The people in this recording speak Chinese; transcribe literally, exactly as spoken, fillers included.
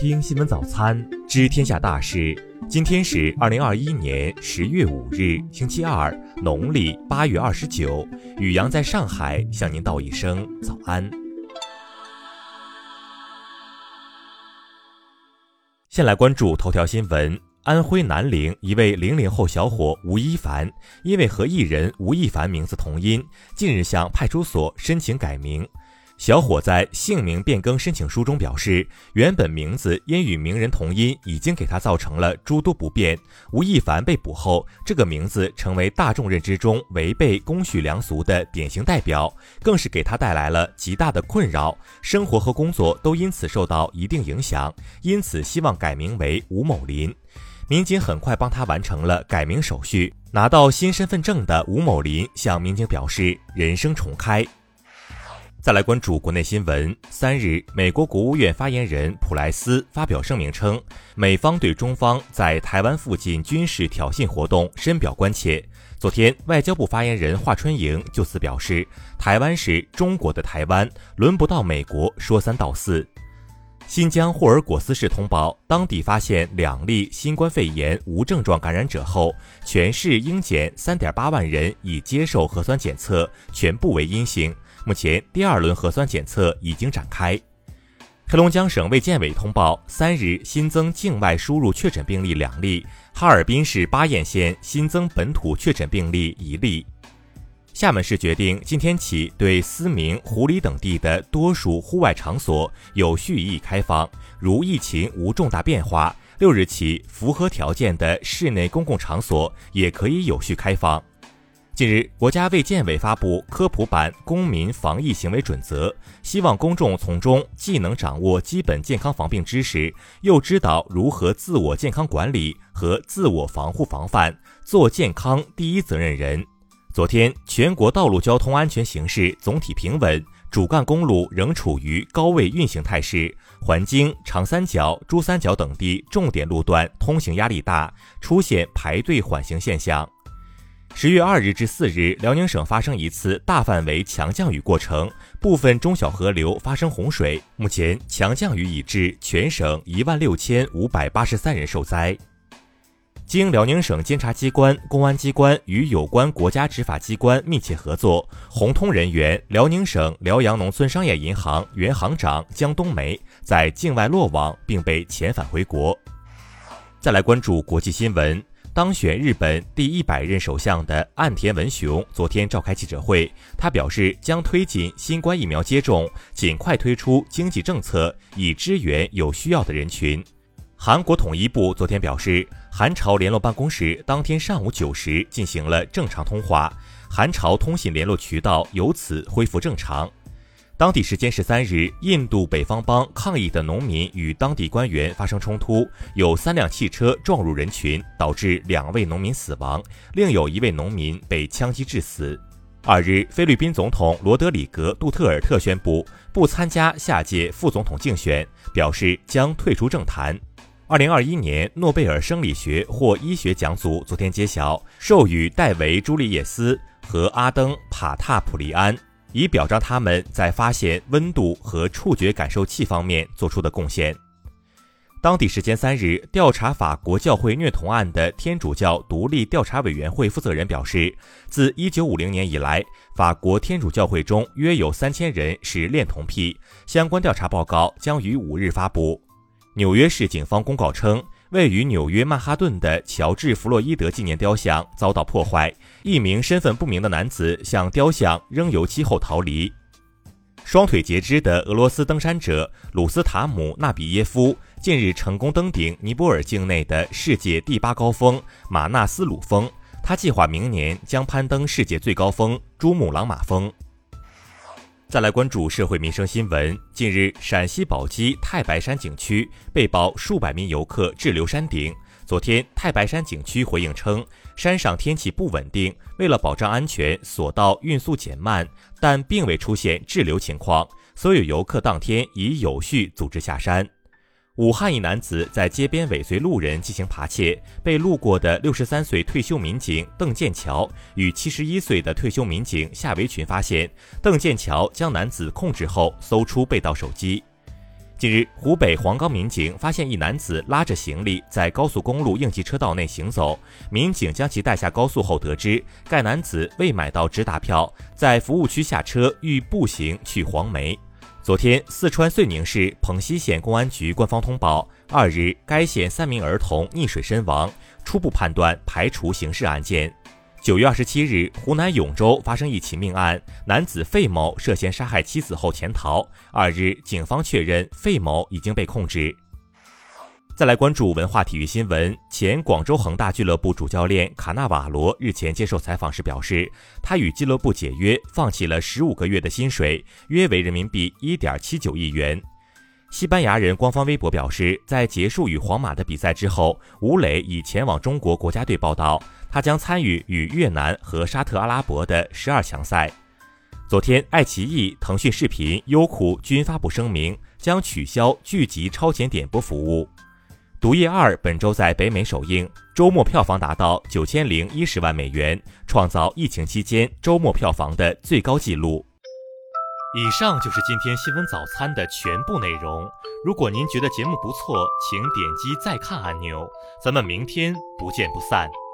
听新闻早餐，知天下大事。今天是二零二一年十月五日，星期二，农历八月二十九。宇阳在上海向您道一声早安。先来关注头条新闻。安徽南陵一位零零后小伙吴一凡，因为和艺人吴亦凡名字同音，近日向派出所申请改名。小伙在姓名变更申请书中表示，原本名字因与名人同音，已经给他造成了诸多不便。吴亦凡被捕后，这个名字成为大众认知中违背公序良俗的典型代表，更是给他带来了极大的困扰，生活和工作都因此受到一定影响，因此希望改名为吴某林。民警很快帮他完成了改名手续，拿到新身份证的吴某林向民警表示人生重开。再来关注国内新闻。三日，美国国务院发言人普莱斯发表声明称，美方对中方在台湾附近军事挑衅活动深表关切。昨天，外交部发言人华春莹就此表示，台湾是中国的台湾，轮不到美国说三道四。新疆霍尔果斯市通报，当地发现两例新冠肺炎无症状感染者后，全市应检 三点八万人已接受核酸检测，全部为阴性。目前第二轮核酸检测已经展开。黑龙江省卫健委通报，三日新增境外输入确诊病例两例，哈尔滨市巴彦县新增本土确诊病例一例。厦门市决定今天起对思明、湖里等地的多数户外场所有序予以开放，如疫情无重大变化，六日起符合条件的室内公共场所也可以有序开放。近日，国家卫健委发布科普版公民防疫行为准则，希望公众从中既能掌握基本健康防病知识，又知道如何自我健康管理和自我防护防范，做健康第一责任人。昨天，全国道路交通安全形势总体平稳，主干公路仍处于高位运行态势，环京、长三角、珠三角等地重点路段通行压力大，出现排队缓行现象。十月二日至四日，辽宁省发生一次大范围强降雨过程，部分中小河流发生洪水。目前，强降雨已致全省一万六千五百八十三人受灾。经辽宁省监察机关、公安机关与有关国家执法机关密切合作，红通人员辽宁省辽阳农村商业银行原行长江冬梅在境外落网并被遣返回国。再来关注国际新闻。当选日本第一百任首相的岸田文雄昨天召开记者会，他表示将推进新冠疫苗接种，尽快推出经济政策，以支援有需要的人群。韩国统一部昨天表示，韩朝联络办公室当天上午九时进行了正常通话，韩朝通信联络渠道由此恢复正常。当地时间十三日，印度北方邦抗议的农民与当地官员发生冲突，有三辆汽车撞入人群，导致两位农民死亡，另有一位农民被枪击致死。二日，菲律宾总统罗德里格·杜特尔特宣布不参加下届副总统竞选，表示将退出政坛。二零二一年诺贝尔生理学或医学奖组昨天揭晓，授予戴维·朱利叶斯和阿登·帕塔普利安，以表彰他们在发现温度和触觉感受器方面做出的贡献。当地时间三日，调查法国教会虐童案的天主教独立调查委员会负责人表示，自一九五零年以来，法国天主教会中约有三千人是恋童癖，相关调查报告将于五日发布。纽约市警方公告称，位于纽约曼哈顿的乔治·弗洛伊德纪念雕像遭到破坏，一名身份不明的男子向雕像扔油漆后逃离。双腿截肢的俄罗斯登山者鲁斯塔姆·纳比耶夫近日成功登顶尼泊尔境内的世界第八高峰马纳斯鲁峰，他计划明年将攀登世界最高峰珠穆朗玛峰。再来关注社会民生新闻。近日，陕西宝鸡太白山景区被曝数百名游客滞留山顶。昨天，太白山景区回应称，山上天气不稳定，为了保障安全，索道运速减慢，但并未出现滞留情况，所有游客当天已有序组织下山。武汉一男子在街边尾随路人进行扒窃，被路过的六十三岁退休民警邓建桥与七十一岁的退休民警夏维群发现，邓建桥将男子控制后搜出被盗手机。 近日，湖北黄冈民警发现一男子拉着行李在高速公路应急车道内行走，民警将其带下高速后得知，该男子未买到直达票，在服务区下车欲步行去黄梅。昨天，四川遂宁市蓬溪县公安局官方通报，二日该县三名儿童溺水身亡，初步判断排除刑事案件。九月二十七日，湖南永州发生一起命案，男子费某涉嫌杀害妻子后潜逃。二日，警方确认费某已经被控制。再来关注文化体育新闻，前广州恒大俱乐部主教练卡纳瓦罗日前接受采访时表示，他与俱乐部解约，放弃了十五个月的薪水，约为人民币 一点七九亿元。西班牙人官方微博表示，在结束与皇马的比赛之后，吴磊已前往中国国家队报道，他将参与与越南和沙特阿拉伯的十二强赛。昨天，爱奇艺、腾讯视频、优酷均发布声明，将取消剧集超前点播服务。《毒液二》本周在北美首映，周末票房达到九千零一十万美元，创造疫情期间周末票房的最高纪录。以上就是今天新闻早餐的全部内容。如果您觉得节目不错，请点击再看按钮。咱们明天不见不散。